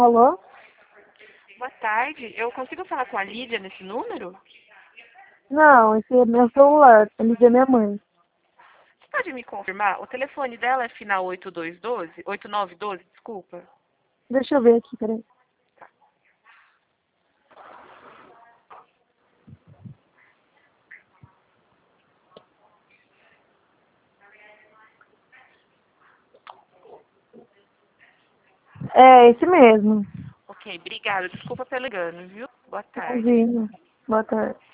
Alô? Boa tarde. Eu consigo falar com a Lídia nesse número? Não, esse é meu celular. Eu liguei minha mãe. Você pode me confirmar? O telefone dela é final 8212? 8912, desculpa. Deixa eu ver aqui, peraí. É, esse mesmo. Ok, obrigada. Desculpa pelo engano, viu? Boa tarde. Imagina. Boa tarde.